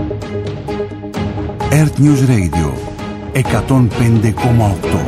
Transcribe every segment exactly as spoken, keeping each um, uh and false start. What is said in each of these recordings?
Earth News Radio εκατόν πέντε κόμμα οκτώ.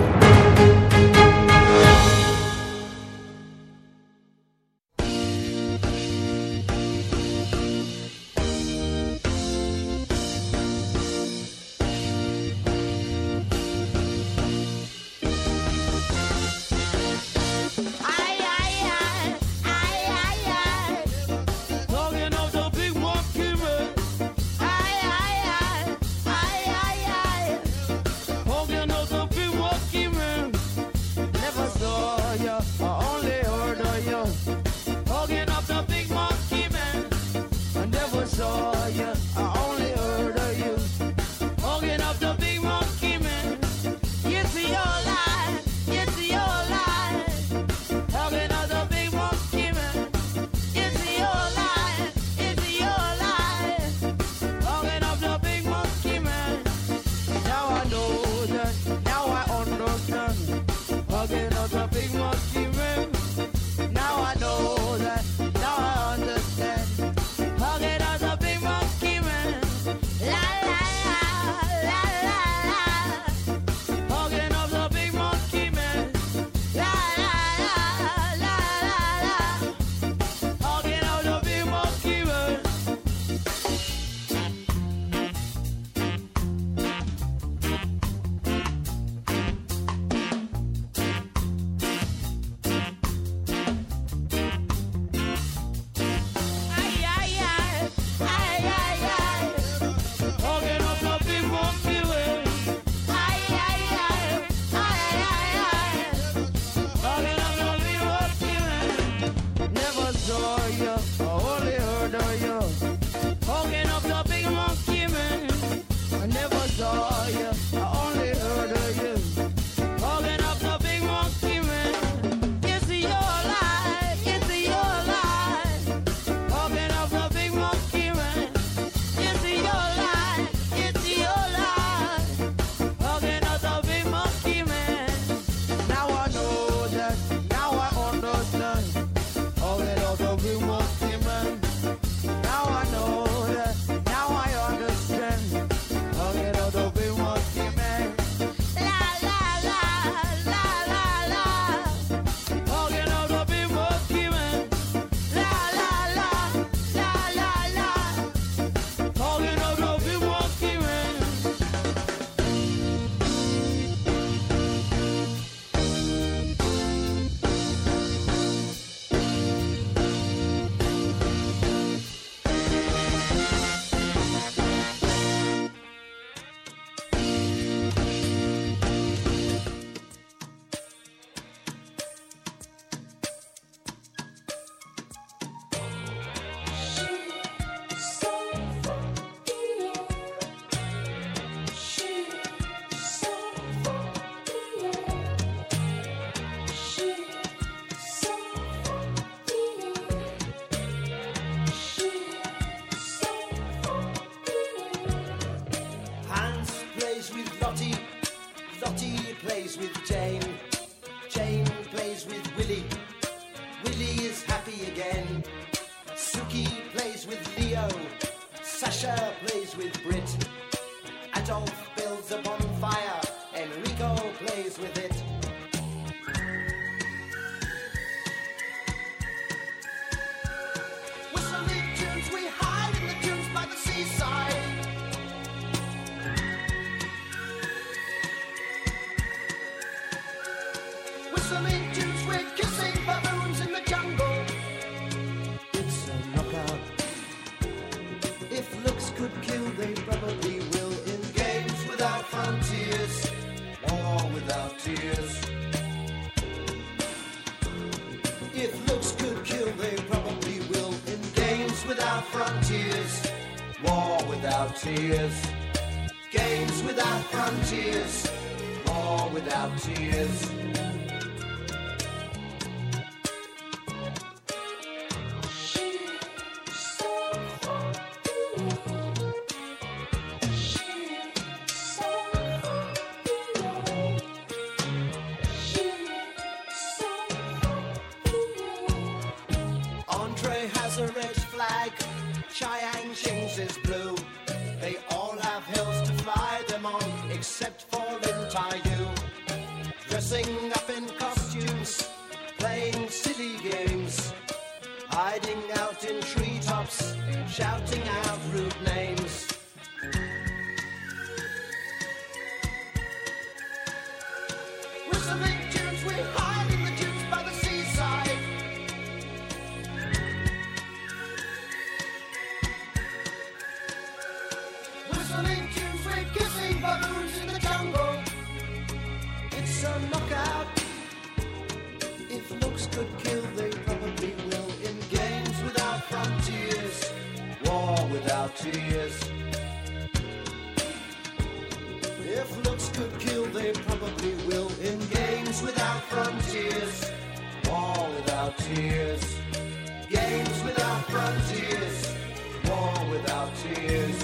Andre has a red flag, Chiang Ching's is blue. They shouting out rude names. Whistling tunes, we hide in the dunes by the seaside. Whistling tunes, we're kissing baboons in the jungle. It's a knockout. If looks could kill, they probably will. In games without frontiers, war without tears. If looks could kill, they probably will. In games without frontiers, war without tears. Games without frontiers, war without tears.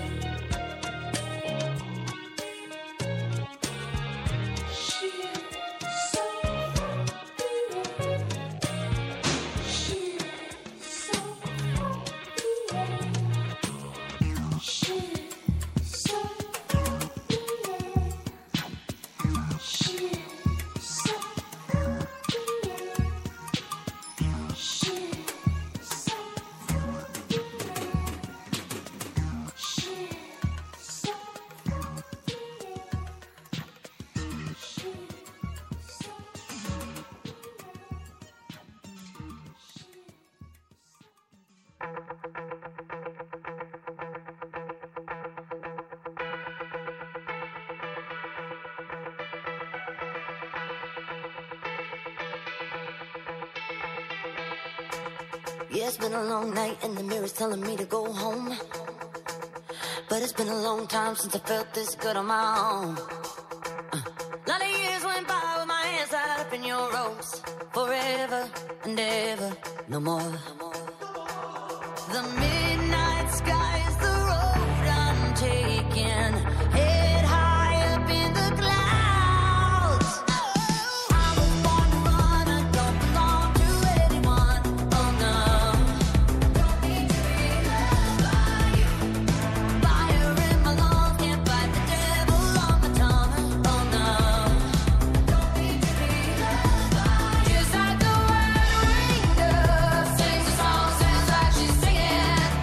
Yeah, it's been a long night and the mirror's telling me to go home. But it's been a long time since I felt this good on my own. A uh, lot of years went by with my hands tied up in your ropes. Forever and ever, no more. The midnight sky is the road I'm taking. Head high up in the clouds. I was born to run, I don't belong to anyone. Oh no. Don't need to be loved by you. Fire in my lungs, can't fight the devil on my tongue. Oh no. Don't need to be loved by you. Just like the wind ringed up, sings a song, sounds like she's singing.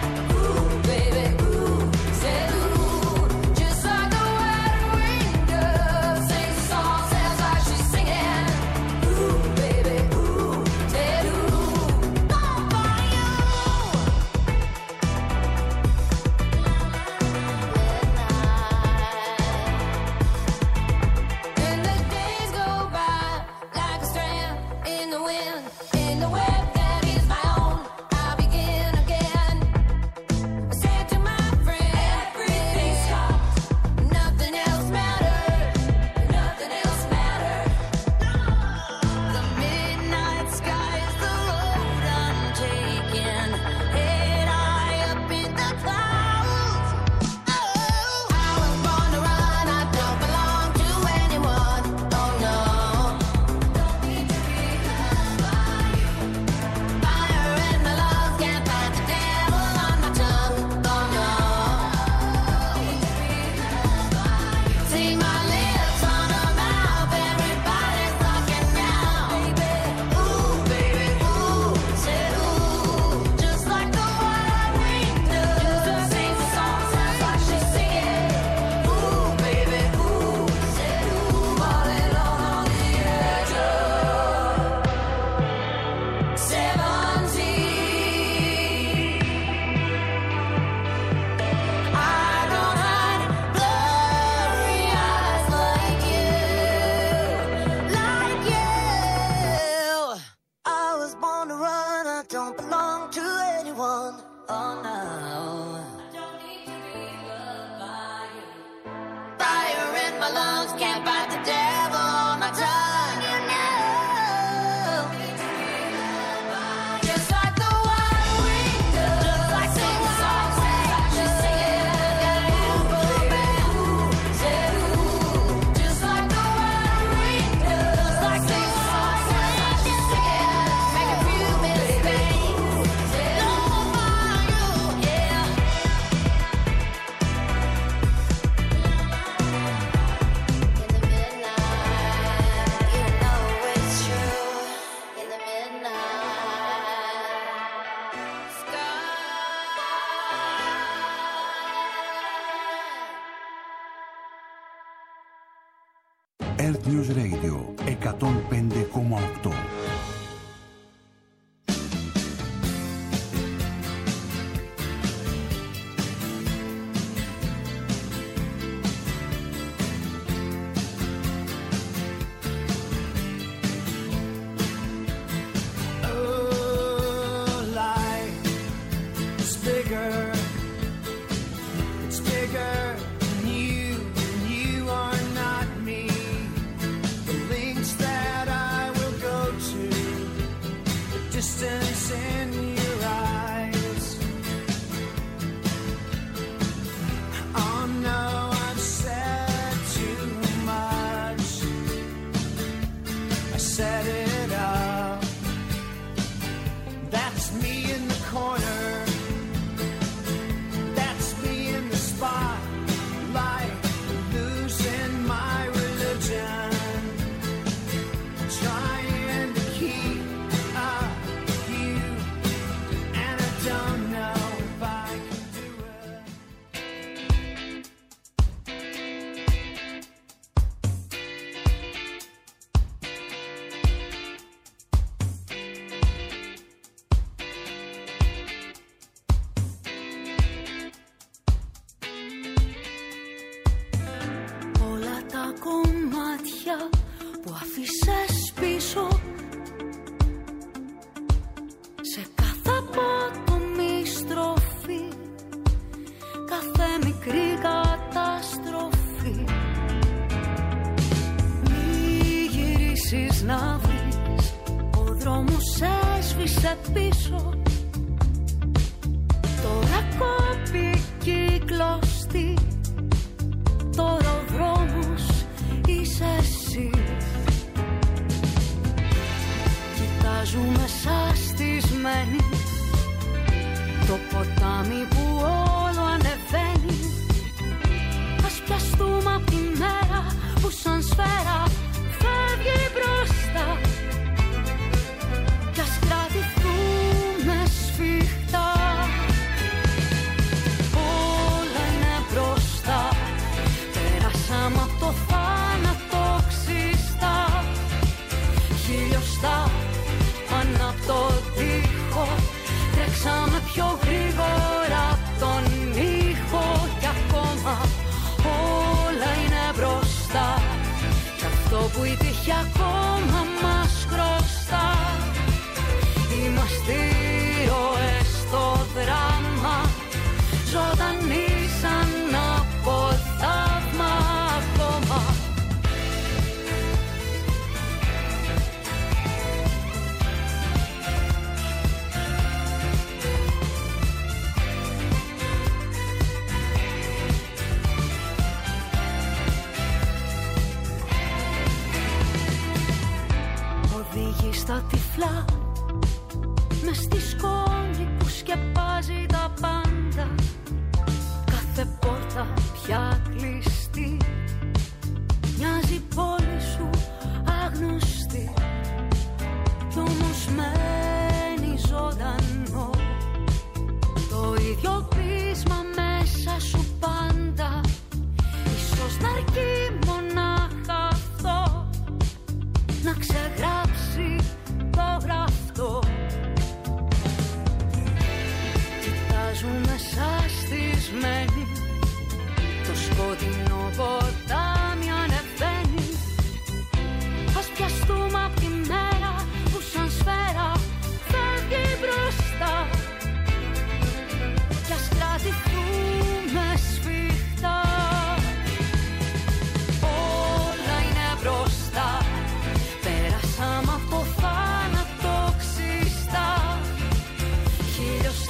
Earth News Radio εκατόν πέντε κόμμα οκτώ.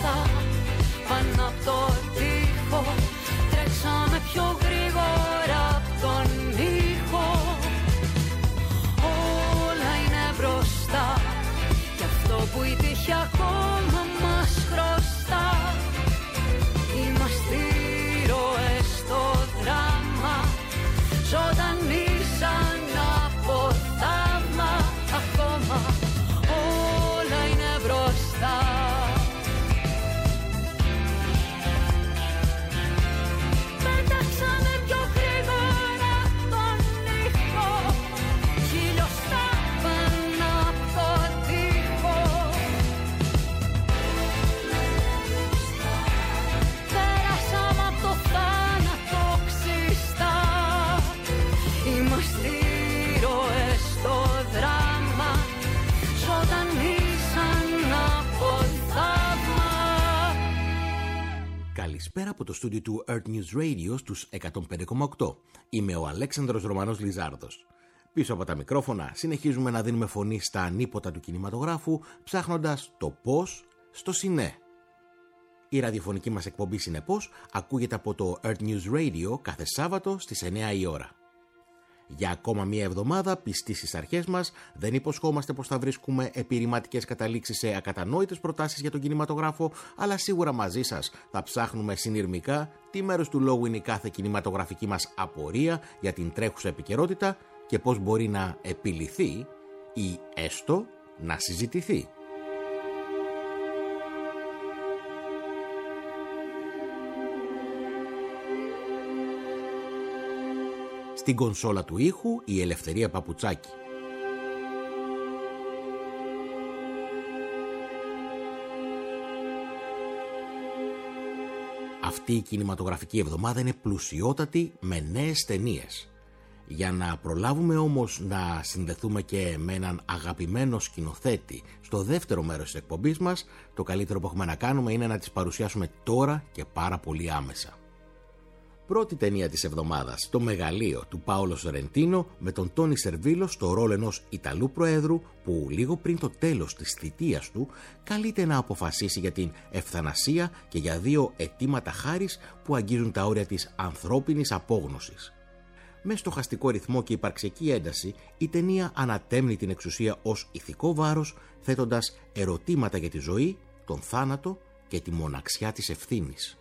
Πάνω από το τοίχο τρέξαμε πιο γρήγορα Καλησπέρα από το στούντιο του Earth News Radio στους εκατόν πέντε κόμμα οκτώ. Είμαι ο Αλέξανδρος Ρωμανός Λιζάρδος. Πίσω από τα μικρόφωνα συνεχίζουμε να δίνουμε φωνή στα ανίποτα του κινηματογράφου, ψάχνοντας το πώς στο σινέ. Η ραδιοφωνική μας εκπομπή, συνεπώς, ακούγεται από το Earth News Radio κάθε Σάββατο στις εννιά η ώρα. Για ακόμα μία εβδομάδα, πιστοί στις αρχές μας, δεν υποσχόμαστε πως θα βρίσκουμε επιρρηματικές καταλήξεις σε ακατανόητες προτάσεις για τον κινηματογράφο, αλλά σίγουρα μαζί σας θα ψάχνουμε συνειρμικά τι μέρος του λόγου είναι η κάθε κινηματογραφική μας απορία για την τρέχουσα επικαιρότητα και πώς μπορεί να επιλυθεί ή έστω να συζητηθεί. Στην κονσόλα του ήχου η Ελευθερία Παπουτσάκη. Αυτή η κινηματογραφική εβδομάδα είναι πλουσιότατη με νέες ταινίες. Για να προλάβουμε όμως να συνδεθούμε και με έναν αγαπημένο σκηνοθέτη στο δεύτερο μέρος της εκπομπής μας, το καλύτερο που έχουμε να κάνουμε είναι να τις παρουσιάσουμε τώρα και πάρα πολύ άμεσα. Πρώτη ταινία της εβδομάδας, το Μεγαλείο του Πάολο Σορεντίνο, με τον Τόνι Σερβίλο στο ρόλο ενός Ιταλού Προέδρου που λίγο πριν το τέλος της θητείας του καλείται να αποφασίσει για την ευθανασία και για δύο αιτήματα χάρις που αγγίζουν τα όρια της ανθρώπινης απόγνωσης. Με στοχαστικό ρυθμό και υπαρξιακή ένταση, η ταινία ανατέμνει την εξουσία ως ηθικό βάρος, θέτοντας ερωτήματα για τη ζωή, τον θάνατο και τη μοναξιά της ευθύνης.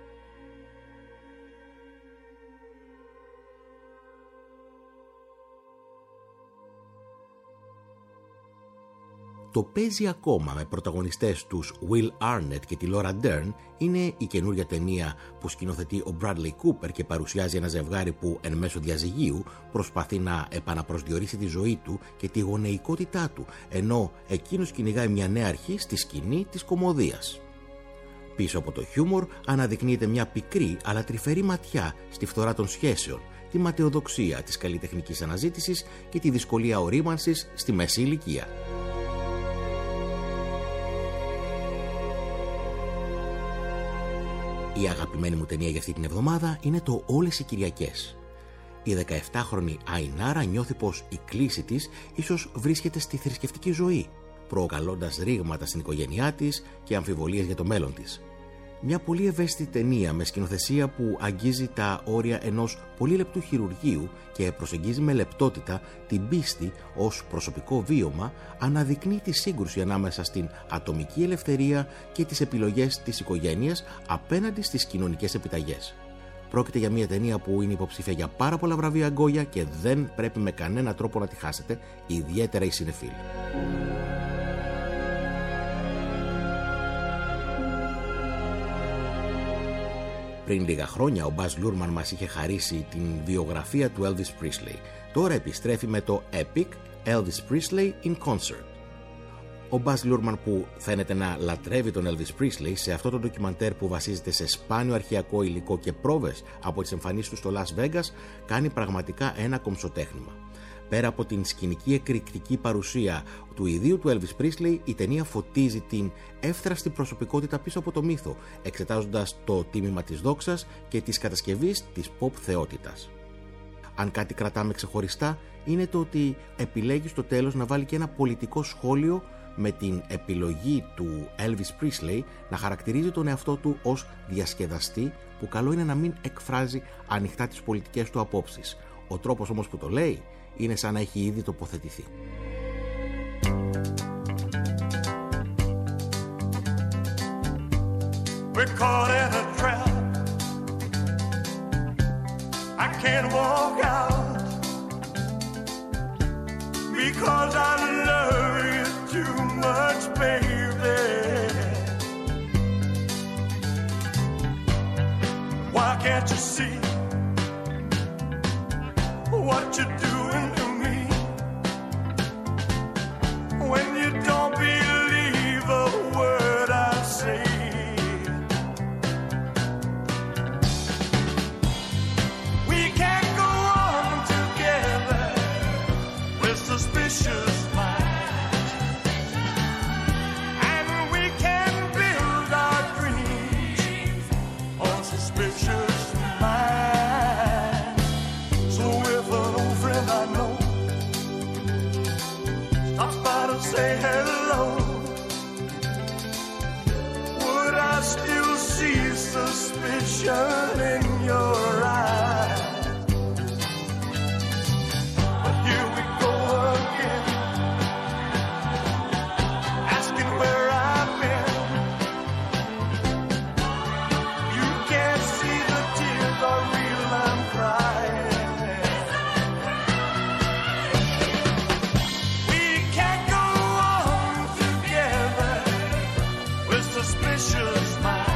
Το «Παίζει ακόμα» με πρωταγωνιστές τους Will Arnett και τη Laura Dern είναι η καινούργια ταινία που σκηνοθετεί ο Bradley Cooper και παρουσιάζει ένα ζευγάρι που εν μέσω διαζυγίου προσπαθεί να επαναπροσδιορίσει τη ζωή του και τη γονεϊκότητά του, ενώ εκείνος κυνηγάει μια νέα αρχή στη σκηνή της κωμωδίας. Πίσω από το χιούμορ αναδεικνύεται μια πικρή αλλά τρυφερή ματιά στη φθορά των σχέσεων, τη ματαιοδοξία της καλλιτεχνικής αναζήτησης και τη δυσκολία ορίμανσης στη μέση ηλικία. Η αγαπημένη μου ταινία για αυτή την εβδομάδα είναι το «Όλες οι Κυριακές». Η δεκαεφτάχρονη Αϊνάρα νιώθει πως η κλίση της ίσως βρίσκεται στη θρησκευτική ζωή, προκαλώντας ρήγματα στην οικογένειά της και αμφιβολίες για το μέλλον της. Μια πολύ ευαίσθητη ταινία με σκηνοθεσία που αγγίζει τα όρια ενός πολύ λεπτού χειρουργείου και προσεγγίζει με λεπτότητα την πίστη ως προσωπικό βίωμα, αναδεικνύει τη σύγκρουση ανάμεσα στην ατομική ελευθερία και τις επιλογές της οικογένειας απέναντι στις κοινωνικές επιταγές. Πρόκειται για μια ταινία που είναι υποψήφια για πάρα πολλά βραβεία Γκόια και δεν πρέπει με κανένα τρόπο να τη χάσετε, ιδιαίτερα οι συνεφίλοι. Πριν λίγα χρόνια ο Μπαζ Λούρμαν μας είχε χαρίσει την βιογραφία του Elvis Presley. Τώρα επιστρέφει με το epic Elvis Presley in Concert. Ο Μπαζ Λούρμαν, που φαίνεται να λατρεύει τον Elvis Presley, σε αυτό το ντοκιμαντέρ που βασίζεται σε σπάνιο αρχαιακό υλικό και πρόβες από τις εμφανίσεις του στο Las Vegas, κάνει πραγματικά ένα κομψοτέχνημα. Πέρα από την σκηνική εκρηκτική παρουσία του ιδίου του Elvis Presley, η ταινία φωτίζει την εύθραστη προσωπικότητα πίσω από το μύθο, εξετάζοντας το τίμημα της δόξας και της κατασκευής της pop θεότητας. Αν κάτι κρατάμε ξεχωριστά, είναι το ότι επιλέγει στο τέλος να βάλει και ένα πολιτικό σχόλιο με την επιλογή του Elvis Presley να χαρακτηρίζει τον εαυτό του ως διασκεδαστή που καλό είναι να μην εκφράζει ανοιχτά τις πολιτικές του απόψεις. Ο τρόπος όμως που το λέει είναι σαν να έχει ήδη τοποθετηθεί. We're caught in a trap. I can't walk out because I love you too much, baby. Why can't you see what you're doing to me when you don't believe a word I say? We can't go on together with suspicious minds, and we can build our dreams suspicious mind. So if an old friend I know stops by to say hello, would I still see suspicion in your eyes? But here we go again, asking where I've been. You can't see the tears are real, I'm crying. We can't go on together with suspicious minds.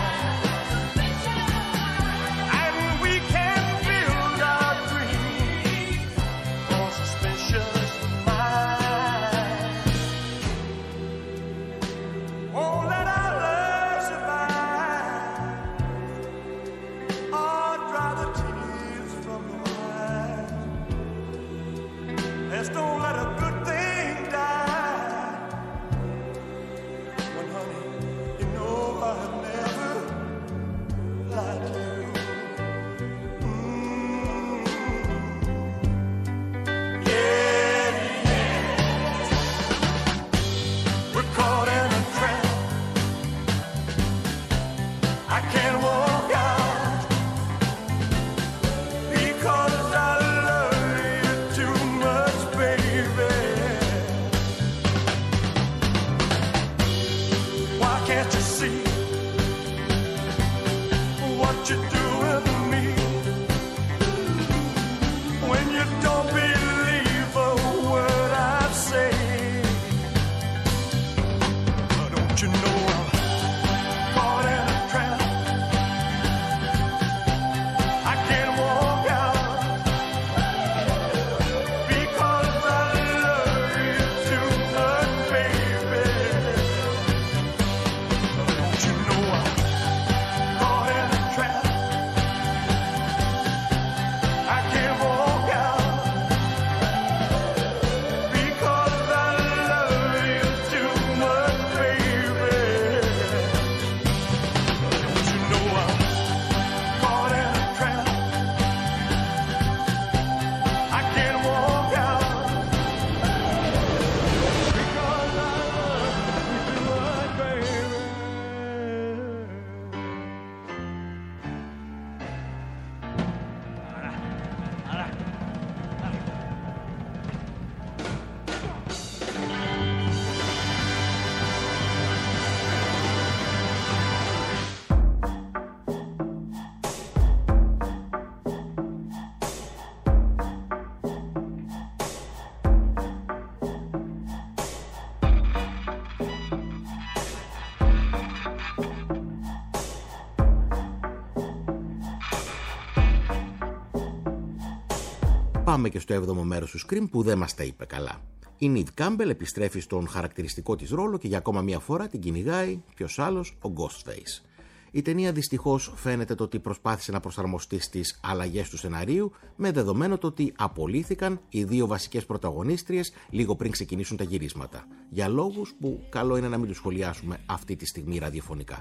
Πάμε και στο έβδομο μέρος του Scream που δεν μας τα είπε καλά. Η Νίβ Κάμπελ επιστρέφει στον χαρακτηριστικό της ρόλο και για ακόμα μια φορά την κυνηγάει ποιος άλλος, ο Ghostface. Η ταινία δυστυχώς φαίνεται το ότι προσπάθησε να προσαρμοστεί στις αλλαγές του σεναρίου, με δεδομένο το ότι απολύθηκαν οι δύο βασικές πρωταγωνίστριες λίγο πριν ξεκινήσουν τα γυρίσματα. Για λόγους που καλό είναι να μην τους σχολιάσουμε αυτή τη στιγμή ραδιοφωνικά.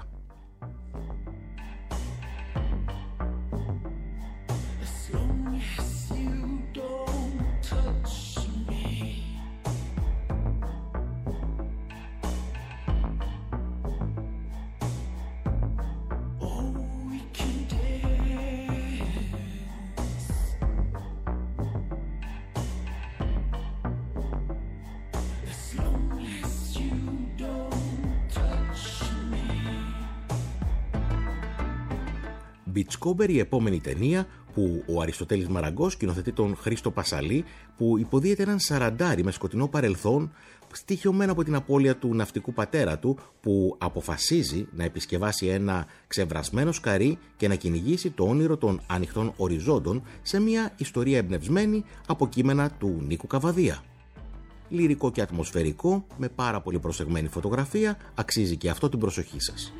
Beachcomber, η επόμενη ταινία που ο Αριστοτέλης Μαραγκός σκηνοθετεί τον Χρήστο Πασαλή, που υποδίεται έναν σαραντάρι με σκοτεινό παρελθόν, στοιχειωμένο από την απώλεια του ναυτικού πατέρα του, που αποφασίζει να επισκευάσει ένα ξεβρασμένο σκαρί και να κυνηγήσει το όνειρο των ανοιχτών οριζόντων σε μια ιστορία εμπνευσμένη από κείμενα του Νίκου Καβαδία. Λυρικό και ατμοσφαιρικό, με πάρα πολύ προσεγμένη φωτογραφία, αξίζει και αυτό την προσοχή σας.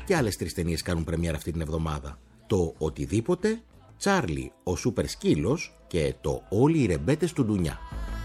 Και άλλες τρεις ταινίες κάνουν πρεμιέρα αυτή την εβδομάδα. Το «Οτιδήποτε», «Τσάρλι, ο Σούπερ Σκύλος» και το «Όλοι οι ρεμπέτες του Ντουνιά».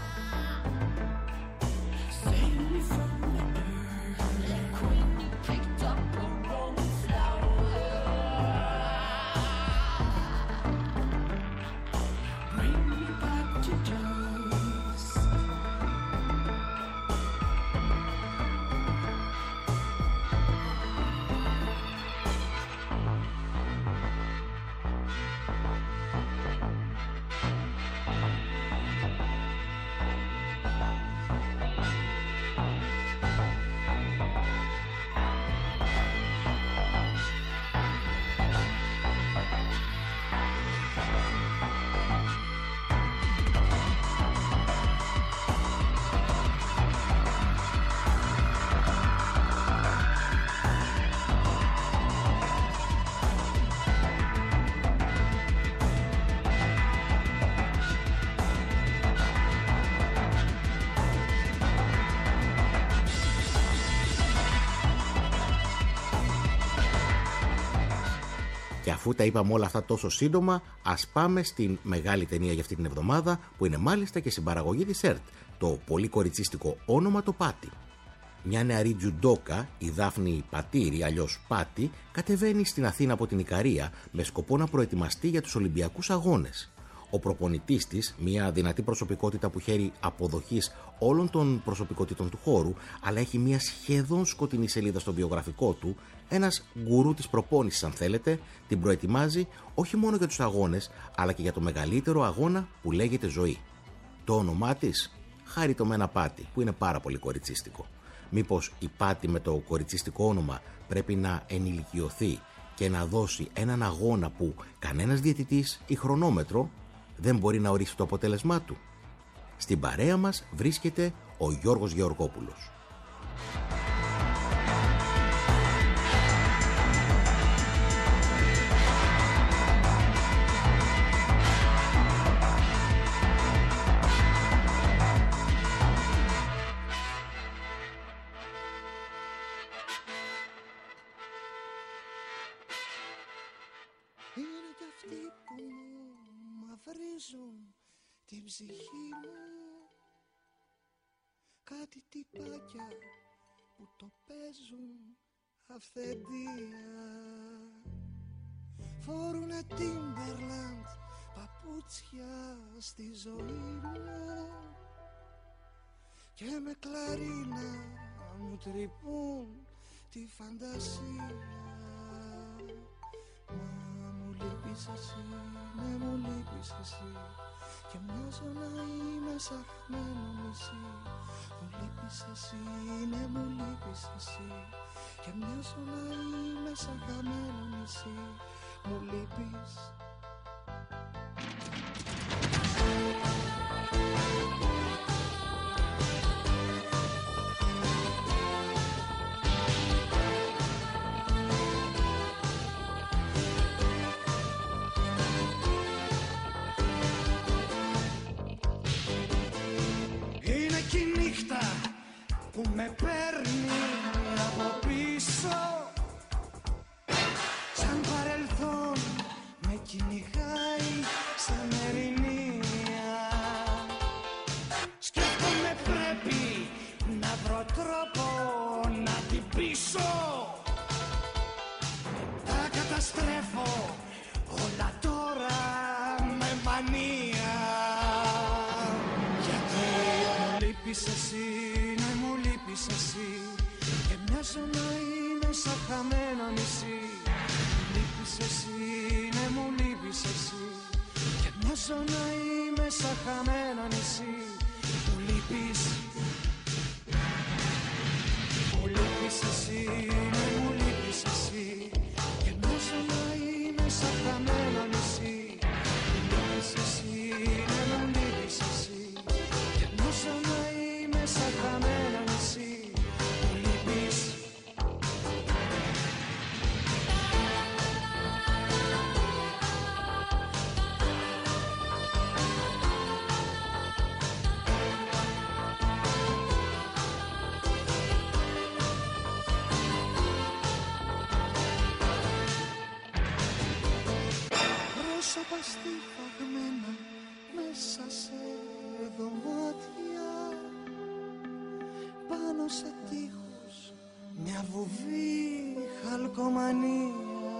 Και αφού τα είπαμε όλα αυτά τόσο σύντομα, ας πάμε στην μεγάλη ταινία για αυτή την εβδομάδα, που είναι μάλιστα και συμπαραγωγή της ΕΡΤ, το πολύ κοριτσίστικο Όνομα το Πάτι. Μια νεαρή τζουντόκα, η Δάφνη Πατήρη, αλλιώς Πάτη, κατεβαίνει στην Αθήνα από την Ικαρία με σκοπό να προετοιμαστεί για τους Ολυμπιακούς Αγώνες. Ο προπονητής της, μια δυνατή προσωπικότητα που χαίρει αποδοχής όλων των προσωπικότητων του χώρου, αλλά έχει μια σχεδόν σκοτεινή σελίδα στο βιογραφικό του, ένας γκουρού της προπόνησης αν θέλετε, την προετοιμάζει όχι μόνο για τους αγώνες, αλλά και για το μεγαλύτερο αγώνα που λέγεται ζωή. Το όνομά της, Χαριτωμένα Πάτη, που είναι πάρα πολύ κοριτσίστικο. Μήπως η Πάτη με το κοριτσίστικο όνομα πρέπει να ενηλικιωθεί και να δώσει έναν αγώνα που κανένας διαιτητής ή χρονόμετρο δεν μπορεί να ορίσει το αποτέλεσμά του? Στην παρέα μας βρίσκεται ο Γιώργος Γεωργόπουλος. Είναι κι αυτοί που μου μαυρίζουν την ψυχή μου, κάτι τυπάκια που το παίζουν αυθεντία. Φορούνε Timberland παπούτσια στη ζωή μου και με κλαρίνα μου τρυπούν τη φαντασία. Μα μου λείπεις εσύ, ναι μου λείπεις εσύ, και μοιάζω να είμαι σαχμένο νησί. Μου λείπεις εσύ, ναι μου λείπεις εσύ, και μοιάζω να είμαι σαχμένο νησί. Μου λείπεις. Που με παίρνει από πίσω, σαν παρελθόν με κυνηγάει σαν ερηνία. Σκέφτομαι πρέπει να βρω τρόπο να την πείσω. Τα καταστρέφω όλα τώρα με μανία. Γιατί μου λείπεις εσύ, εσύ, και μοιάζω να είμαι σαν χαμένο νησί. Μου λείπεις εσύ, ναι μου λείπεις εσύ, και μοιάζω να είμαι σαν χαμένο νησί. Μου λείπεις. Μου λείπεις εσύ, ναι μου λείπεις εσύ, και μοιάζω να είμαι σαν χαμένο νησί. Μου λείπεις εσύ, ναι μου λείπεις εσύ, και μοιάζω να είμαι σαν χαμένο νησί. στιφαγμένα μέσα σε δωμάτια, πάνω σε τείχους μια βουβή χαλκομανία.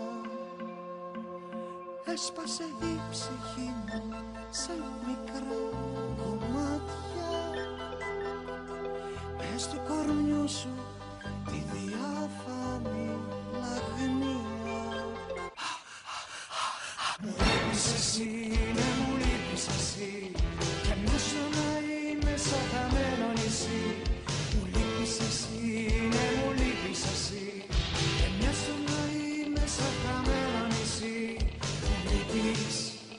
Έσπασε η ψυχή μου σε μικρά κομμάτια, μες του κορμιού σου τη διάφανη λαγνία. Μου λείπεις εσύ, ναι μου λείπεις εσύ, και μοιάσω να είμαι σαν χαμένο νησί. Μου λείπεις εσύ, ναι μου λείπεις εσύ, και μοιάσω να είμαι σαν χαμένο νησί. Μου λείπεις.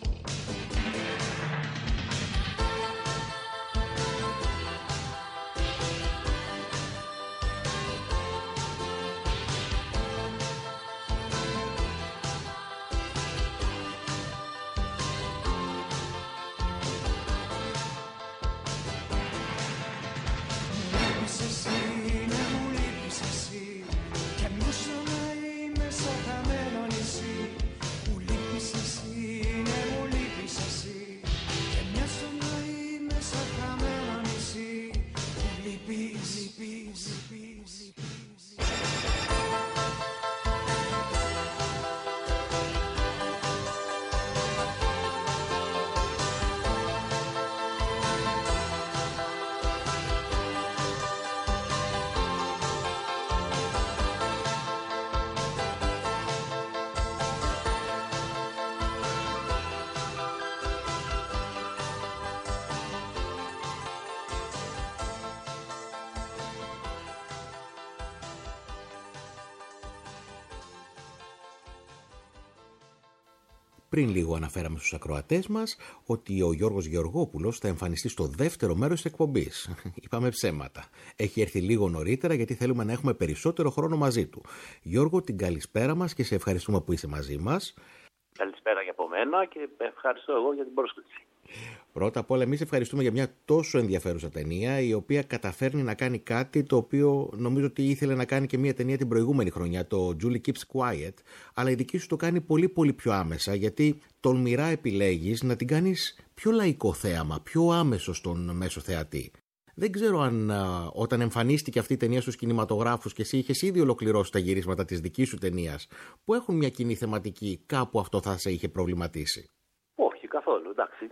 Πριν λίγο αναφέραμε στους ακροατές μας ότι ο Γιώργος Γεωργόπουλος θα εμφανιστεί στο δεύτερο μέρος της εκπομπής. Είπαμε ψέματα. Έχει έρθει λίγο νωρίτερα γιατί θέλουμε να έχουμε περισσότερο χρόνο μαζί του. Γιώργο, την καλησπέρα μας και σε ευχαριστούμε που είσαι μαζί μας. Καλησπέρα και από μένα και ευχαριστώ εγώ για την πρόσκληση. Πρώτα απ' όλα, εμείς ευχαριστούμε για μια τόσο ενδιαφέρουσα ταινία, η οποία καταφέρνει να κάνει κάτι το οποίο νομίζω ότι ήθελε να κάνει και μια ταινία την προηγούμενη χρονιά, το Julie Keeps Quiet, αλλά η δική σου το κάνει πολύ πολύ πιο άμεσα, γιατί τολμηρά επιλέγεις να την κάνεις πιο λαϊκό θέαμα, πιο άμεσο στον μέσο θεατή. Δεν ξέρω αν α, όταν εμφανίστηκε αυτή η ταινία στους κινηματογράφους και εσύ είχες ήδη ολοκληρώσει τα γυρίσματα της δικής σου ταινίας, που έχουν μια κοινή θεματική, κάπου αυτό θα σε είχε προβληματίσει. Όχι, καθόλου. Εντάξει,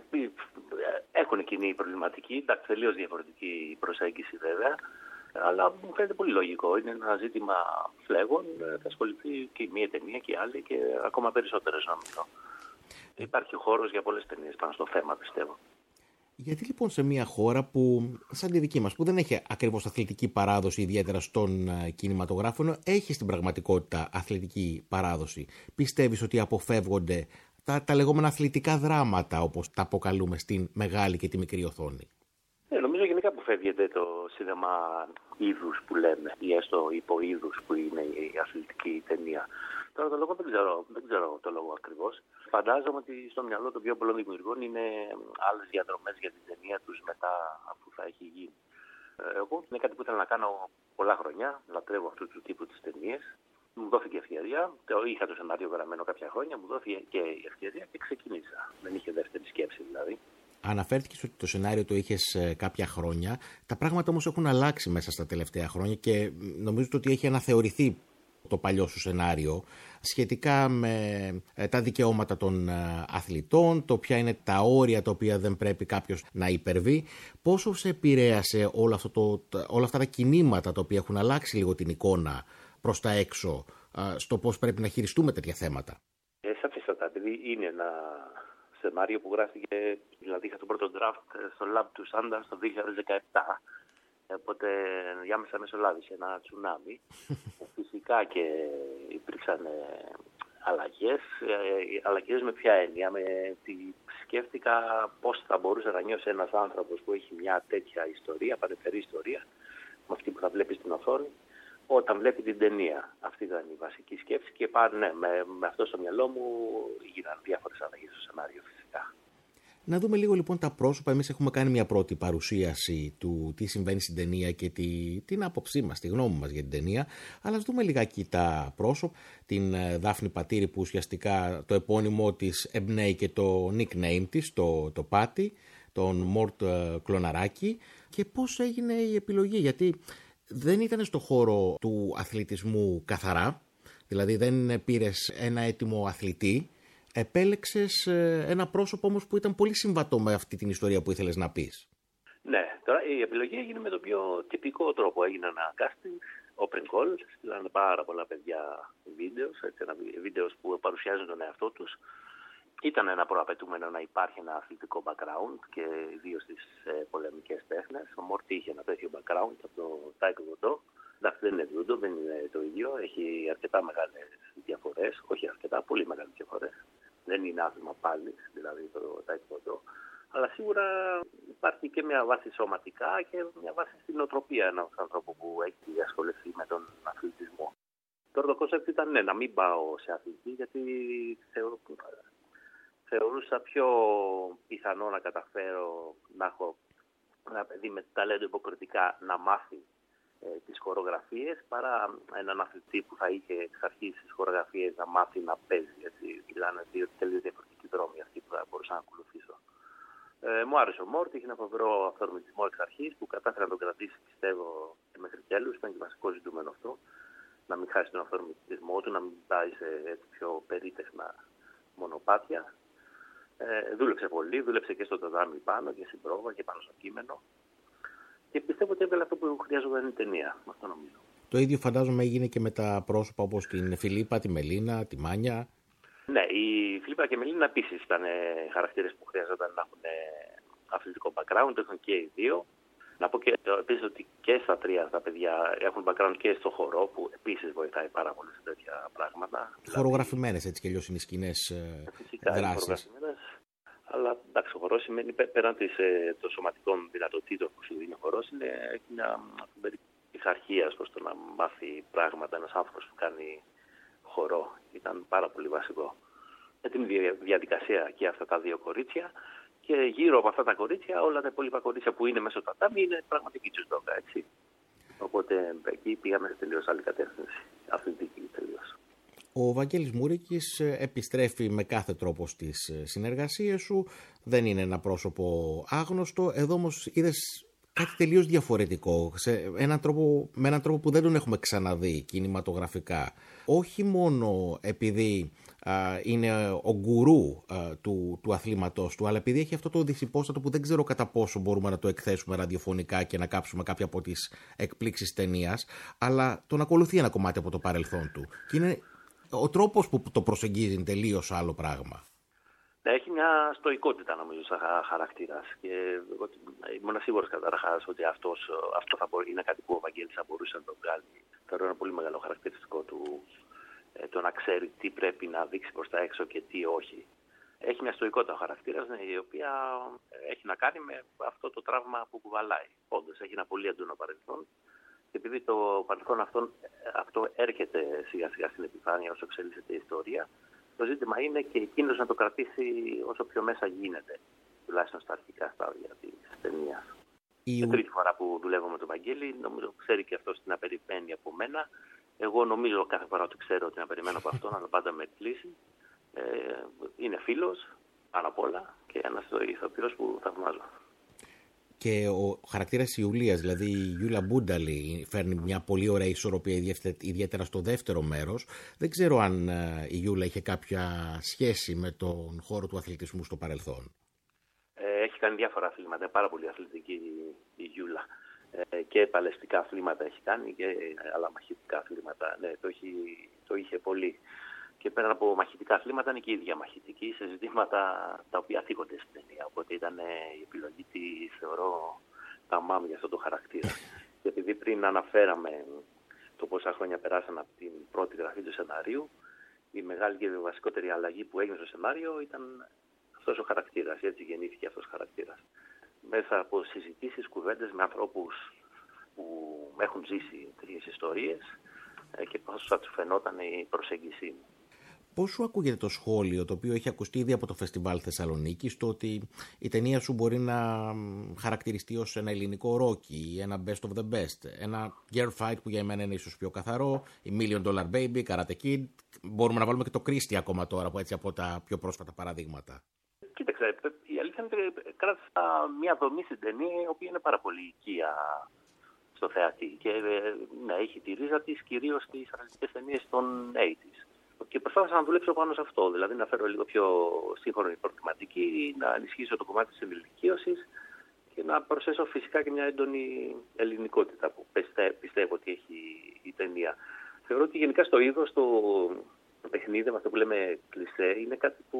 έχουν κοινή προβληματική, εντάξει, τελείως διαφορετική προσέγγιση βέβαια, αλλά μου φαίνεται πολύ λογικό. Είναι ένα ζήτημα φλέγων, θα ασχοληθεί και η μία ταινία και η άλλη και ακόμα περισσότερες νομίζω. Υπάρχει χώρος για πολλές ταινίες πάνω στο θέμα, πιστεύω. Γιατί λοιπόν σε μια χώρα που, σαν τη δική μας, που δεν έχει ακριβώς αθλητική παράδοση ιδιαίτερα στον κινηματογράφο, ενώ έχει στην πραγματικότητα αθλητική παράδοση, πιστεύεις ότι αποφεύγονται τα, τα λεγόμενα αθλητικά δράματα, όπως τα αποκαλούμε στην μεγάλη και τη μικρή οθόνη? Ε, νομίζω γενικά αποφεύγεται το σύνδεμα είδους που λέμε, ή έστω υποείδους που είναι η αθλητική ταινία. Τώρα το λόγο δεν ξέρω, δεν ξέρω το λόγο ακριβώς. Φαντάζομαι ότι στο μυαλό των πιο πολλών δημιουργών είναι άλλες διαδρομές για την ταινία τους μετά αφού θα έχει γίνει. Εγώ είναι κάτι που ήθελα να κάνω πολλά χρόνια, λατρεύω αυτού του τύπου τις ταινίες. Μου δόθηκε ευκαιρία, είχα το σενάριο γραμμένο κάποια χρόνια, μου δόθηκε και η ευκαιρία και ξεκίνησα. Δεν είχε δεύτερη σκέψη δηλαδή. Αναφέρθηκες ότι το σενάριο το είχες κάποια χρόνια. Τα πράγματα όμως έχουν αλλάξει μέσα στα τελευταία χρόνια και νομίζω ότι έχει αναθεωρηθεί το παλιό σου σενάριο σχετικά με τα δικαιώματα των αθλητών, το ποια είναι τα όρια τα οποία δεν πρέπει κάποιος να υπερβεί. Πόσο σε επηρέασε όλο αυτό το, όλα αυτά τα κινήματα τα οποία έχουν αλλάξει λίγο την εικόνα προς τα έξω στο πώς πρέπει να χειριστούμε τέτοια θέματα? Ε, σαφίστατα, επειδή είναι ένα σενάριο που γράφτηκε, δηλαδή είχα το πρώτο draft στο Lab του Sundance το δύο χιλιάδες δεκαεπτά. Οπότε διάμεσα μεσολάβησε ένα τσουνάμι. Φυσικά και υπήρξαν αλλαγές. Αλλαγές με ποια έννοια? Με τη σκέφτηκα πώς θα μπορούσε να νιώσει ένας άνθρωπος που έχει μια τέτοια ιστορία, παρεμφερή ιστορία, με αυτή που θα βλέπει στην οθόνη, όταν βλέπει την ταινία. Αυτή ήταν η βασική σκέψη και πάνε, ναι, με, με αυτό στο μυαλό μου γίνανε διάφορες αλλαγές στο σενάριο φυσικά. Να δούμε λίγο λοιπόν τα πρόσωπα. Εμείς έχουμε κάνει μια πρώτη παρουσίαση του τι συμβαίνει στην ταινία και τη, την άποψή μας, τη γνώμη μας για την ταινία. Αλλά ας δούμε λιγάκι τα πρόσωπα. Την Δάφνη Πατήρη, που ουσιαστικά το επώνυμό της εμπνέει και το nickname της, το, το Πάτη, τον Μόρτ Κλωναράκη. Και πώς έγινε η επιλογή, γιατί δεν ήταν στο χώρο του αθλητισμού καθαρά, δηλαδή δεν πήρες ένα έτοιμο αθλητή. Επέλεξες ένα πρόσωπο όμως που ήταν πολύ συμβατό με αυτή την ιστορία που ήθελες να πεις. Ναι, τώρα η επιλογή έγινε με τον πιο τυπικό τρόπο. Έγινε ένα casting, open call, στείλανε πάρα πολλά παιδιά βίντεο, βίντεο που παρουσιάζουν τον εαυτό τους. Ήταν ένα προαπαιτούμενο να υπάρχει ένα αθλητικό background και ιδίως στις ε, πολεμικές τέχνες. Ο Μόρτι είχε ένα τέτοιο background από το Taekwondo. Εντάξει, δεν είναι judo, δεν είναι το ίδιο. Έχει αρκετά μεγάλες διαφορές. Όχι αρκετά, πολύ μεγάλες διαφορές. Δεν είναι άθλημα πάλι, δηλαδή το Taekwondo. Αλλά σίγουρα υπάρχει και μια βάση σωματικά και μια βάση στην οτροπία ενός ανθρώπου που έχει ασχοληθεί με τον αθλητισμό. Τώρα το concept ήταν ναι, να μην πάω σε αθλητή, γιατί θεωρώ, θεωρούσα πιο πιθανό να καταφέρω να έχω ένα παιδί με ταλέντο υποκριτικά να μάθει ε, τις χορογραφίες, παρά έναν αθλητή που θα είχε εξ αρχής τις χορογραφίες να μάθει να παίζει. Έτσι, ήταν δύο τελείως διαφορετικοί δρόμοι αυτοί που θα μπορούσα να ακολουθήσω. Ε, μου άρεσε ο Μόρτι, είχε ένα φοβερό αυθορμητισμό εξ αρχής που κατάφερε να τον κρατήσει, πιστεύω, και μέχρι τέλους. Ήταν και βασικό ζητούμενο αυτό. Να μην χάσει τον αυθορμητισμό του, να μην πάει σε έτσι, πιο περίτεχνα μονοπάτια. Ε, δούλεψε πολύ, δούλεψε και στο ταδάμι πάνω και στην πρόβα και πάνω στο κείμενο. Και πιστεύω ότι έβγαλε αυτό που χρειάζονταν η ταινία. Αυτό νομίζω. Το ίδιο φαντάζομαι έγινε και με τα πρόσωπα όπως την Φιλίππα, τη Μελίνα, τη Μάνια. Ναι, η Φιλίππα και η Μελίνα επίσης ήταν χαρακτήρες που χρειάζονταν να έχουν αθλητικό background, το έχουν και οι δύο. Να πω και επίσης ότι και στα τρία τα παιδιά έχουν background και στο χορό, που επίσης βοηθάει πάρα πολύ σε τέτοια πράγματα. Χορογραφημένες έτσι κι αλλιώς είναι οι σκηνές δράσεις. Αλλά εντάξει, ο χορός σημαίνει πέραν της, των σωματικών δυνατοτήτων που σου δίνει ο χορός, είναι μια πειθαρχία προς το να μάθει πράγματα ένας άνθρωπος που κάνει χορό. Ήταν πάρα πολύ βασικό. Με την διαδικασία και αυτά τα δύο κορίτσια. Και γύρω από αυτά τα κορίτσια, όλα τα υπόλοιπα κορίτσια που είναι μέσα στο τατάμι είναι πραγματική τζουντόκα, έτσι. Οπότε εκεί πήγαμε σε τελείως άλλη κατεύθυνση, αθλητική τελείως. Ο Βαγγέλης Μούρικης επιστρέφει με κάθε τρόπο στις συνεργασίες σου. Δεν είναι ένα πρόσωπο άγνωστο. Εδώ όμως είδες κάτι τελείως διαφορετικό, σε έναν τρόπο, με έναν τρόπο που δεν τον έχουμε ξαναδεί κινηματογραφικά. Όχι μόνο επειδή α, είναι ο γκουρού α, του, του αθλήματος του, αλλά επειδή έχει αυτό το δυσυπόστατο που δεν ξέρω κατά πόσο μπορούμε να το εκθέσουμε ραδιοφωνικά και να κάψουμε κάποια από τις εκπλήξεις ταινίας, αλλά τον ακολουθεί ένα κομμάτι από το παρελθόν του. Και είναι ο τρόπος που το προσεγγίζει είναι τελείως άλλο πράγμα. Έχει μια στοικότητα νομίζω σαν χαρακτήρας και ήμουν σίγουρος καταρχάς ότι αυτός, αυτό θα μπορεί, είναι κάτι που ο Βαγγέλης θα μπορούσε να τον βγάλει. Θεωρώ ένα πολύ μεγάλο χαρακτηριστικό του ε, το να ξέρει τι πρέπει να δείξει προς τα έξω και τι όχι. Έχει μια στοικότητα ο χαρακτήρας, ναι, η οποία έχει να κάνει με αυτό το τραύμα που κουβαλάει. Όντως έχει ένα πολύ έντονο παρελθόν και επειδή το παρελθόν αυτό, αυτό έρχεται σιγά σιγά στην επιφάνεια όσο εξελίσσεται η ιστορία, το ζήτημα είναι και εκείνος να το κρατήσει όσο πιο μέσα γίνεται, τουλάχιστον στα αρχικά στάδια της ταινίας. Η η τρίτη φορά που δουλεύω με τον Βαγγέλη, νομίζω ξέρει και αυτός τι να περιμένει από μένα. Εγώ νομίζω κάθε φορά ότι ξέρω τι να περιμένω από αυτόν, αλλά πάντα με εκπλήσει. Ε, είναι φίλος, πάνω απ' όλα, και ένας ηθοποιός που θαυμάζω. Και ο χαρακτήρας της Ιουλίας, δηλαδή η Γιούλα Μπούνταλη, φέρνει μια πολύ ωραία ισορροπία, ιδιαίτερα στο δεύτερο μέρος. Δεν ξέρω αν η Γιούλα είχε κάποια σχέση με τον χώρο του αθλητισμού στο παρελθόν. Ε, έχει κάνει διάφορα αθλήματα, πάρα πολύ αθλητική η Γιούλα. Ε, και παλαιστικά αθλήματα έχει κάνει και άλλα μαχητικά αθλήματα. Ναι, το, έχει, το είχε πολύ. Και πέρα από μαχητικά αθλήματα είναι και η ίδια μαχητική σε ζητήματα τα οποία θίγονται στην ταινία. Οπότε ήταν η επιλογή της, θεωρώ, τα μάμ για αυτό το χαρακτήρα. Και επειδή πριν αναφέραμε το πόσα χρόνια περάσαν από την πρώτη γραφή του σενάριου, η μεγάλη και βασικότερη αλλαγή που έγινε στο σενάριο ήταν αυτός ο χαρακτήρας. Έτσι γεννήθηκε αυτός ο χαρακτήρας. Μέσα από συζητήσεις, κουβέντες με ανθρώπους που έχουν ζήσει τέτοιες ιστορίες και πώς θα τους φαινόταν η προσέγγιση μου. Πώς σου ακούγεται το σχόλιο, το οποίο έχει ακουστεί ήδη από το Φεστιβάλ Θεσσαλονίκης, το ότι η ταινία σου μπορεί να χαρακτηριστεί ως ένα ελληνικό ρόκι, ένα best of the best, ένα girl fight που για εμένα είναι ίσως πιο καθαρό, η Million Dollar Baby, Karate Kid, μπορούμε να βάλουμε και το Christie ακόμα τώρα, που έτσι από τα πιο πρόσφατα παραδείγματα. Κοίταξε, η αλήθεια είναι ότι κράτησα μια δομή στην ταινία, η οποία είναι πάρα πολύ οικία στο θεατή και ναι, έχει τη ρίζα της κυρίως στις αναλυτικές ταινίες των ογδόντα. Και προσπάθησα να δουλέψω πάνω σε αυτό, δηλαδή να φέρω λίγο πιο σύγχρονη προβληματική, να ενισχύσω το κομμάτι της ενηλικίωσης και να προσθέσω φυσικά και μια έντονη ελληνικότητα που πιστεύω ότι έχει η ταινία. Θεωρώ ότι γενικά στο είδος, το, το παιχνίδι, αυτό που λέμε κλισέ, είναι κάτι που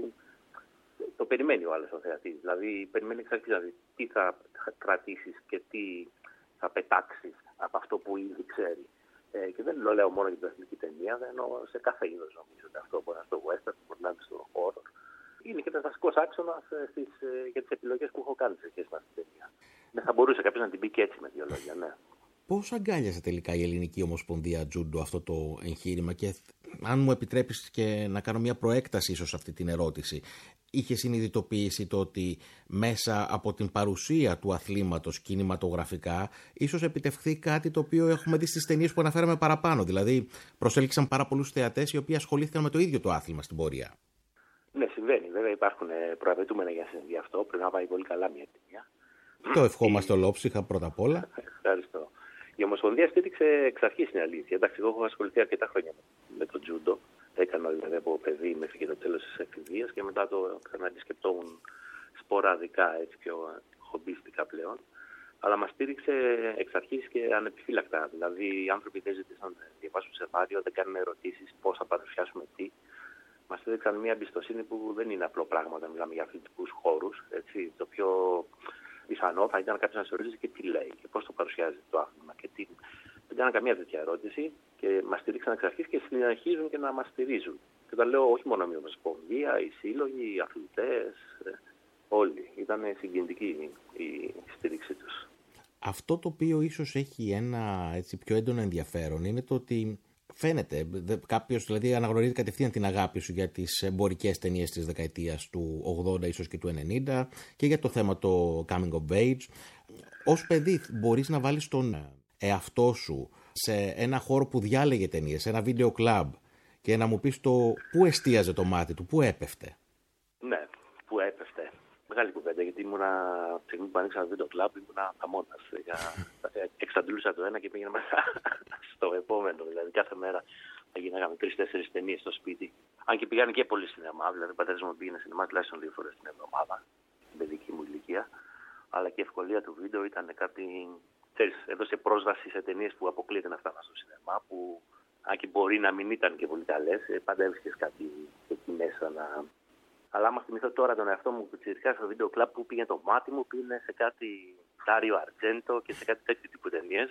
το περιμένει ο άλλος ο θεατής. Δηλαδή περιμένει εξ αρχής δηλαδή, τι θα κρατήσεις και τι θα πετάξεις από αυτό που ήδη ξέρει. Ε, και δεν το λέω μόνο για την αθλητική ταινία, δεν εννοώ σε κάθε είδος νομίζω ότι αυτό μπορεί να είναι στο western, μπορεί να είναι στο horror. Είναι και ένας βασικός άξονας για τις επιλογές που έχω κάνει σε σχέση με αυτή την ταινία. Δεν θα μπορούσε κάποιος να την πει και έτσι με δύο λόγια, ναι. Πώς αγκάλιασε τελικά η Ελληνική Ομοσπονδία Τζούντο αυτό το εγχείρημα και αν μου επιτρέπεις και να κάνω μια προέκταση ίσως σε αυτή την ερώτηση, είχε συνειδητοποιήσει το ότι μέσα από την παρουσία του αθλήματος κινηματογραφικά ίσως επιτευχθεί κάτι το οποίο έχουμε δει στις ταινίες που αναφέραμε παραπάνω, δηλαδή προσέλκυσαν πάρα πολλούς θεατές οι οποίοι ασχολήθηκαν με το ίδιο το άθλημα στην πορεία. Ναι, συμβαίνει. Βέβαια υπάρχουν προαπαιτούμενα για γι' αυτό. Πρέπει να πάει πολύ καλά μια ταινία. Το ευχόμαστε ολόψυχα πρώτα απ' όλα. Ευχαριστώ. Η Ομοσπονδία στήριξε εξ αρχής, είναι αλήθεια. Εντάξει, εγώ έχω ασχοληθεί αρκετά χρόνια με το τζούντο. Έκανα δηλαδή από παιδί μέχρι και το τέλος της εφηβείας και μετά το ξαναδισκεπτόμουν σποραδικά, έτσι πιο χομπίστικα πλέον. Αλλά μας στήριξε εξ αρχής και ανεπιφύλακτα. Δηλαδή οι άνθρωποι δεν ζήτησαν να διαβάσουν σενάριο, δεν κάνουν ερωτήσεις πώς θα παρουσιάσουμε τι. Μας έδειξαν μια εμπιστοσύνη που δεν είναι απλό πράγμα όταν μιλάμε για αθλητικούς χώρους. Έτσι. Το πιο πιθανό θα ήταν κάποιος να σε ρωτήσει και τι λέει και πώς το παρουσιάζει το άθλημα. Και τι... Δεν κάναν καμία τέτοια ερώτηση και μας στήριξαν εξ αρχής και συνεχίζουν και να μας στηρίζουν. Και τα λέω όχι μόνο η Ομοσπονδία, οι σύλλογοι, οι αθλητές, όλοι. Ήταν συγκινητική η στήριξή τους. Αυτό το οποίο ίσως έχει ένα έτσι, πιο έντονο ενδιαφέρον είναι το ότι φαίνεται, κάποιος δηλαδή αναγνωρίζει κατευθείαν την αγάπη σου για τις εμπορικές ταινίες της δεκαετίας του ογδόντα ίσως και του ενενήντα και για το θέμα το coming of age. Ως παιδί μπορείς να βάλεις τον εαυτό σου σε ένα χώρο που διάλεγε ταινίες, σε ένα βίντεο κλαμπ και να μου πεις το πού εστίαζε το μάτι του, πού έπεφτε. Ναι, πού έπεφτε. Μεγάλη κουβέντα, γιατί ήμουνα, τη στιγμή που ανοίξα ένα βίντεο κλαμπ, ήμουνα χαμώνας. Εξαντλούσα το ένα και πήγαινα μέσα στο επόμενο. Δηλαδή κάθε μέρα θα γίναγαμε τρεις-τέσσερις ταινίες στο σπίτι. Αν και πήγανε και πολύ σινεμά, δηλαδή ο πατέρας μου πήγαινε σινεμά τουλάχιστον δύο φορές την εβδομάδα, στην παιδική μου ηλικία. Αλλά και η ευκολία του βίντεο ήταν κάτι. Ξέρεις, έδωσε πρόσβαση σε ταινίες που αποκλείεται να φτάνουν στο σινεμά, που αν και μπορεί να μην ήταν και πολύ καλές, πάντα έβρισκες κάτι εκεί μέσα να. Αλλά άμα θυμηθώ τώρα τον εαυτό μου που τσιριχά στο βίντεο κλαμπ που πήγε το μάτι μου, πήγαινε σε κάτι Ντάριο Αρτζέντο και σε κάτι τέτοιου τύπου ταινίες.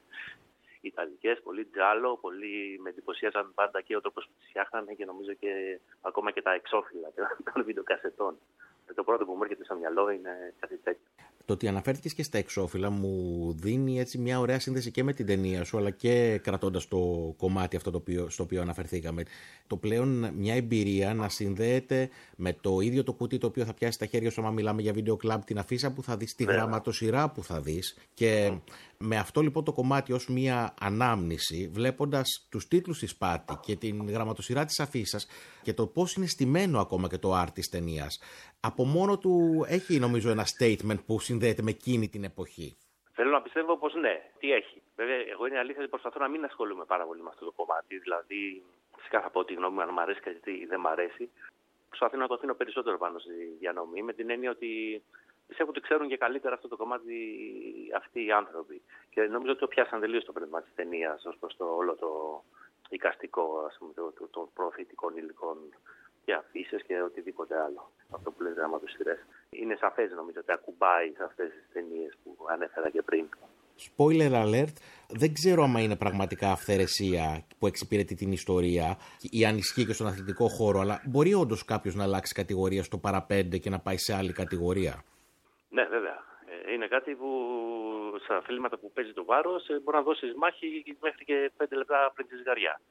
Ιταλικές, πολύ τζάλο, πολύ με εντυπωσίαζαν πάντα και ο τρόπος που τις φτιάχνανε και νομίζω και ακόμα και τα εξώφυλλα των βιντεοκασετών. Το πρώτο που μου έρχεται στο μυαλό είναι κάτι τέτοιο. Το ότι αναφέρθηκες και στα εξώφυλλα μου δίνει έτσι μια ωραία σύνδεση και με την ταινία σου, αλλά και κρατώντας το κομμάτι αυτό το οποίο, στο οποίο αναφερθήκαμε. Το πλέον μια εμπειρία να συνδέεται με το ίδιο το κουτί το οποίο θα πιάσει στα χέρια σου, άμα μιλάμε για βίντεο κλαμπ, την αφίσα που θα δεις, τη γραμματοσυρά που θα δεις. Και mm. με αυτό λοιπόν το κομμάτι ως μια ανάμνηση, βλέποντας τους τίτλους της Πάτη και την γραμματοσυρά της αφίσας και το πώς είναι στημένο ακόμα και το art της ταινίας, από μόνο του έχει νομίζω ένα statement που συνδέεται με εκείνη την εποχή. Θέλω να πιστεύω πως ναι, τι έχει. Βέβαια, εγώ είναι αλήθεια ότι προσπαθώ να μην ασχολούμαι πάρα πολύ με αυτό το κομμάτι. Δηλαδή, φυσικά θα πω τη γνώμη μου αν μου αρέσει και τι δεν μου αρέσει. Προσπαθώ να το αφήνω περισσότερο πάνω στη διανομή, με την έννοια ότι πιστεύω ότι ξέρουν και καλύτερα αυτό το κομμάτι αυτοί οι άνθρωποι. Και νομίζω ότι το πιάσαν τελείως το πνεύμα της ταινίας ως προς το όλο το εικαστικό, ας πούμε, των το, το προωθητικών υλικών και αφήσεις και οτιδήποτε άλλο. Αυτό που λες γραμματοσυρές. Είναι σαφές νομίζω ότι ακουμπάει σε αυτές τις ταινίες που ανέφερα και πριν. Spoiler alert, δεν ξέρω άμα είναι πραγματικά αυθαιρεσία που εξυπηρετεί την ιστορία ή αν ισχύει και στον αθλητικό χώρο, αλλά μπορεί όντως κάποιος να αλλάξει κατηγορία στο παραπέντε και να πάει σε άλλη κατηγορία. Ναι, βέβαια. Είναι κάτι που στα αθλήματα που παίζει το βάρος μπορεί να δώσεις μάχη μέχρι και πέντε λεπτά πριν τη ζυγαριά.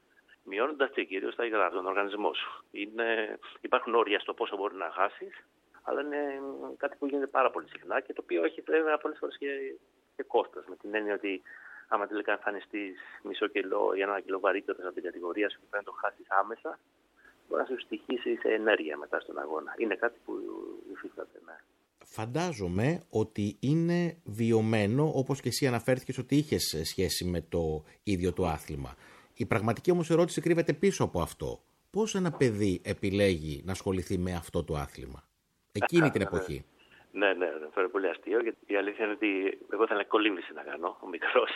μειώνοντας και κυρίως τα υγρά, τον οργανισμό σου. Είναι, υπάρχουν όρια στο πόσο μπορεί να χάσεις, αλλά είναι κάτι που γίνεται πάρα πολύ συχνά και το οποίο έχει βέβαια πολλές φορές και, και κόστος. Με την έννοια ότι άμα τελικά εμφανιστείς μισό κιλό ή ένα κιλό βαρύτερος από την κατηγορία σου και πρέπει να το χάσεις άμεσα, μπορεί να σου στοιχήσει σε ενέργεια μετά στον αγώνα. Είναι κάτι που υφίσταται, ναι. Φαντάζομαι ότι είναι βιωμένο, όπως και εσύ αναφέρθηκες ότι είχες σχέση με το ίδιο το άθλημα. Η πραγματική όμως ερώτηση κρύβεται πίσω από αυτό. Πώς ένα παιδί επιλέγει να ασχοληθεί με αυτό το άθλημα εκείνη την εποχή? Ναι, ναι, ναι, φέρω πολύ αστείο, γιατί η αλήθεια είναι ότι εγώ ήθελα κολύμβηση να κάνω, ο μικρός.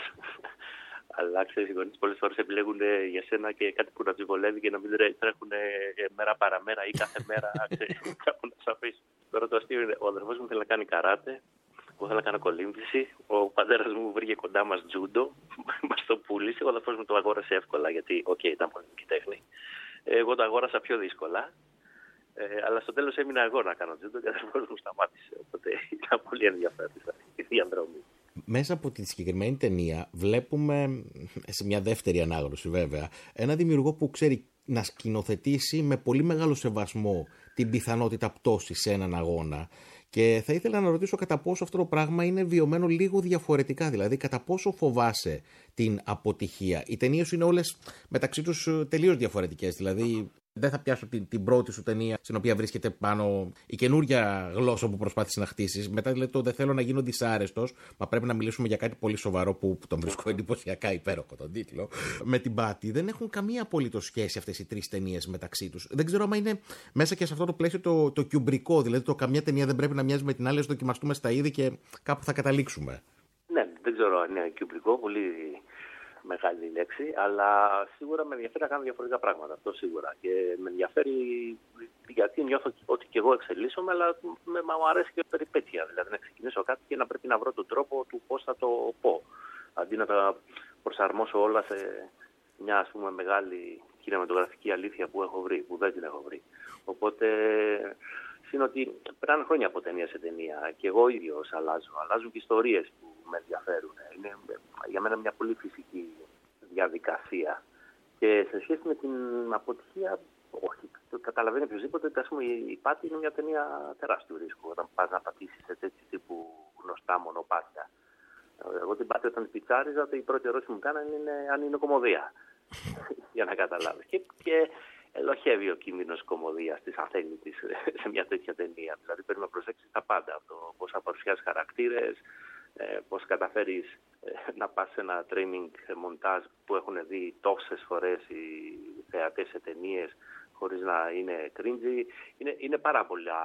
Αλλά ξέρεις, οι γονείς πολλές φορές επιλέγουν για σένα και κάτι που να τους βολεύει και να μην τρέχουν μέρα παραμέρα ή κάθε μέρα κάπου να σου αφήσουν. Τώρα το αστείο είναι, ο αδερφός μου θέλει να κάνει καράτε, εγώ θέλω να κάνω κολύμβηση, ο πατέρας μου βρήκε κοντά μας τζούντο, μας το πούλησε, ο αδερφός μου το αγόρασε εύκολα γιατί, οκ, okay, ήταν πολιτική τέχνη. Εγώ το αγόρασα πιο δύσκολα. Ε, αλλά στο τέλος έμεινα εγώ να κάνω τζούντο και ο αδερφός μου σταμάτησε. Οπότε ήταν πολύ ενδιαφέρουσα η διαδρομή. Μέσα από τη συγκεκριμένη ταινία βλέπουμε, σε μια δεύτερη ανάγνωση βέβαια, ένα δημιουργό που ξέρει να σκηνοθετήσει με πολύ μεγάλο σεβασμό την πιθανότητα πτώσης σε έναν αγώνα. Και θα ήθελα να ρωτήσω κατά πόσο αυτό το πράγμα είναι βιωμένο λίγο διαφορετικά, δηλαδή κατά πόσο φοβάσαι την αποτυχία. Οι ταινίες σου είναι όλες μεταξύ τους τελείως διαφορετικές, δηλαδή δεν θα πιάσω την, την πρώτη σου ταινία στην οποία βρίσκεται πάνω η καινούργια γλώσσα που προσπάθησε να χτίσεις. Μετά δηλαδή το δεν θέλω να γίνω δυσάρεστος, μα πρέπει να μιλήσουμε για κάτι πολύ σοβαρό που, που τον βρίσκω εντυπωσιακά υπέροχο τον τίτλο. Με την Πάτη δεν έχουν καμία απολύτως σχέση αυτές οι τρεις ταινίες μεταξύ τους. Δεν ξέρω άμα είναι μέσα και σε αυτό το πλαίσιο το, το κιουμπρικό, δηλαδή το καμιά ταινία δεν πρέπει να μοιάζει με την άλλη, ας δοκιμαστούμε στα είδη και κάπου θα καταλήξουμε. Ναι, δεν ξέρω αν είναι κιουμπρικό, πολύ μεγάλη λέξη, αλλά σίγουρα με ενδιαφέρει να κάνω διαφορετικά πράγματα. Αυτό σίγουρα. Και με ενδιαφέρει γιατί νιώθω ότι και εγώ εξελίσσομαι, αλλά με, μου αρέσει και η περιπέτεια. Δηλαδή να ξεκινήσω κάτι και να πρέπει να βρω τον τρόπο του πώς θα το πω. Αντί να τα προσαρμόσω όλα σε μια ας πούμε μεγάλη κινηματογραφική αλήθεια που έχω βρει, που δεν την έχω βρει. Οπότε είναι ότι περνάνε χρόνια από ταινία σε ταινία και εγώ ίδιος αλλάζω. Αλλάζουν και ιστορίες που με ενδιαφέρουν. Είναι για μένα μια πολύ φυσική διαδικασία. Και σε σχέση με την αποτυχία, όχι, το καταλαβαίνει οποιοδήποτε ότι ας πούμε, η Πάτη είναι μια ταινία τεράστιου ρίσκου όταν πας να πατήσεις σε τέτοιου τύπου γνωστά μονοπάτια. Εγώ την Πάτη όταν την πιτσάριζα, η πρώτη ερώτηση που μου κάνανε είναι αν είναι κομμωδία. Για να καταλάβεις. Και, και ελοχεύει ο κίνδυνος κομμωδίας της αθέλη της σε μια τέτοια ταινία. Δηλαδή πρέπει να προσέξεις τα πάντα. Το πώς θα παρουσιάσεις χαρακτήρες, πώς καταφέρεις να πας σε ένα training μοντάζ που έχουν δει τόσες φορές οι θεατές σε ταινίες χωρίς να είναι cringy. Είναι, είναι πάρα πολλά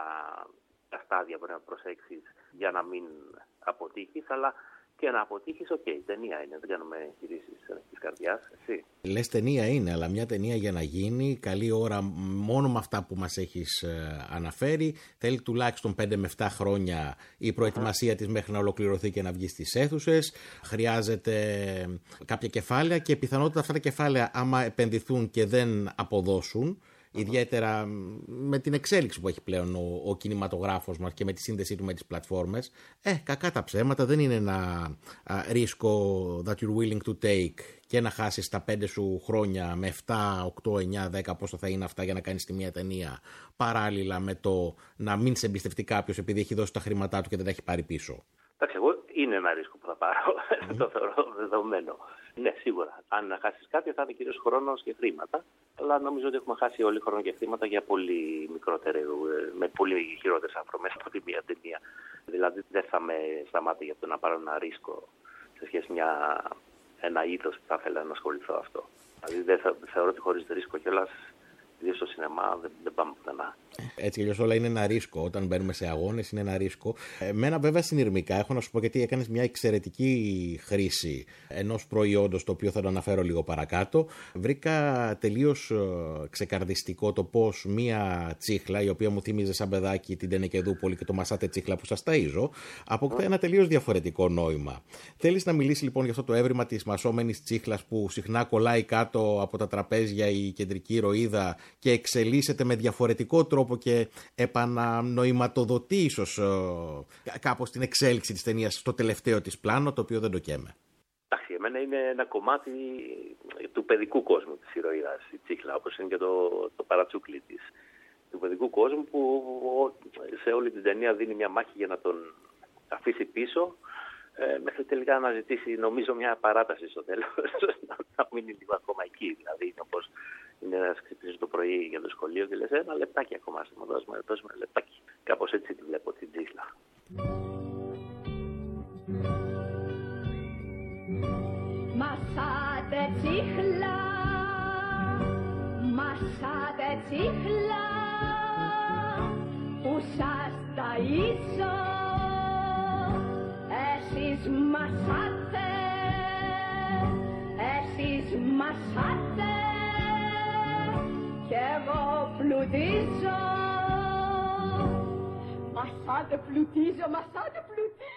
τα στάδια που πρέπει να προσέξεις για να μην αποτύχεις, αλλά και να αποτύχεις, οκ, okay, ταινία είναι, δεν κάνουμε γυρίσεις της καρδιάς, εσύ. Λες ταινία είναι, αλλά μια ταινία για να γίνει, καλή ώρα μόνο με αυτά που μας έχεις ε, αναφέρει, θέλει τουλάχιστον πέντε με επτά χρόνια η προετοιμασία mm. της μέχρι να ολοκληρωθεί και να βγει στις αίθουσες. Χρειάζεται κάποια κεφάλαια και πιθανότητα αυτά τα κεφάλαια, άμα επενδυθούν και δεν αποδώσουν, ιδιαίτερα με την εξέλιξη που έχει πλέον ο, ο κινηματογράφος μας και με τη σύνδεσή του με τις πλατφόρμες, ε, κακά τα ψέματα, δεν είναι ένα α, ρίσκο that you're willing to take και να χάσεις τα πέντε σου χρόνια με επτά, οκτώ, εννιά, δέκα πόσο θα είναι αυτά για να κάνεις τη μία ταινία, παράλληλα με το να μην σε εμπιστευτεί κάποιος επειδή έχει δώσει τα χρήματά του και δεν τα έχει πάρει πίσω. Εντάξει, εγώ είναι ένα ρίσκο που θα πάρω, mm. το θεωρώ δεδομένο. Ναι, σίγουρα. Αν να χάσεις κάτι θα είναι κυρίως χρόνος και χρήματα. Αλλά νομίζω ότι έχουμε χάσει όλοι χρόνο και χρήματα για πολύ μικρότερο, με πολύ χειρότερες αφορμές από τη μία ταινία. Δηλαδή δεν θα με σταμάτει για το να πάρω ένα ρίσκο σε σχέση με μια, ένα είδος που θα ήθελα να ασχοληθώ αυτό. Δηλαδή δεν θα, θεωρώ ότι χωρίς ρίσκο κιόλας, ιδίως στο σινεμά, δεν, δεν πάμε πουθενά. Έτσι κι αλλιώς όλα είναι ένα ρίσκο. Όταν μπαίνουμε σε αγώνες είναι ένα ρίσκο. Εμένα βέβαια συνειρμικά έχω να σου πω γιατί έκανες μια εξαιρετική χρήση ενός προϊόντος το οποίο θα το αναφέρω λίγο παρακάτω. Βρήκα τελείως ξεκαρδιστικό το πώς μια τσίχλα, η οποία μου θύμιζε σαν παιδάκι την Τενεκεδούπολη και το Μασάτε τσίχλα που σας ταΐζω, αποκτά ένα τελείως διαφορετικό νόημα. Θέλεις να μιλήσει λοιπόν για αυτό το έβριμα της μασόμενης τσίχλας που συχνά κολλάει κάτω από τα τραπέζια η κεντρική ηρωίδα και εξελίσσεται με διαφορετικό τρόπο και επανανοηματοδοτεί ίσως ε, κάπως την εξέλιξη της ταινίας στο τελευταίο της πλάνο, το οποίο δεν το καίμε. Εντάξει, μένα είναι ένα κομμάτι του παιδικού κόσμου της ηρωίδας, η Τσίχλα, όπως είναι και το, το παρατσούκλι της. Του παιδικού κόσμου που σε όλη την ταινία δίνει μια μάχη για να τον αφήσει πίσω, ε, μέχρι τελικά να ζητήσει, νομίζω, μια παράταση στο τέλος, να μείνει λίγο ακόμα εκεί. Δηλαδή, είναι όπως είναι να ξυπνήσει το πρωί για το σχολείο και λες ένα λεπτάκι ακόμα, ας μου δώσουμε, δώσουμε ένα λεπτάκι. Κάπως έτσι τη βλέπω την Τσίχλα. Μασάτε Τσίχλα, μασάτε Τσίχλα, που σας ταΐσω, εσείς μασάτε, εσείς μασάτε, κι εγώ πλουτίζω. Μασάτε πλουτίζω, μασάτε πλουτίζω.